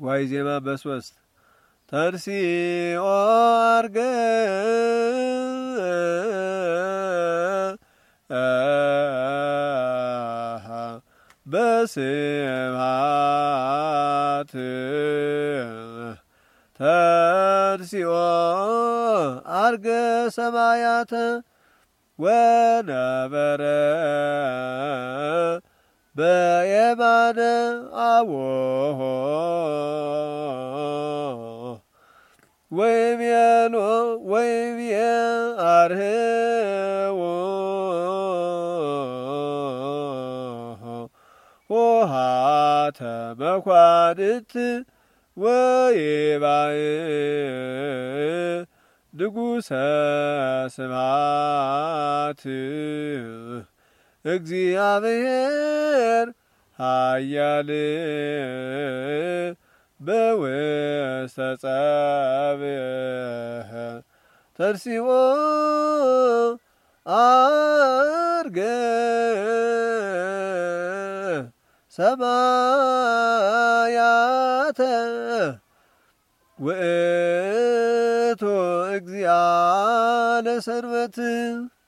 ዋይ ዜማ በሶስት ተርሲኦ አርገ በስብሐት ተርሲኦ አርገ ሰማያተ ወነበረ በየማነ አቦሆ ወይቤሎ ወይቤ አርህዎ ሆሃተ መኳንንት ወይባእ ንጉሠ ስብሐት እግዚአብሔር ኃያል በውስተ ጸብእ ተርሲኦ አርገ ሰማያተ ውእቱ እግዚአ ለሰንበት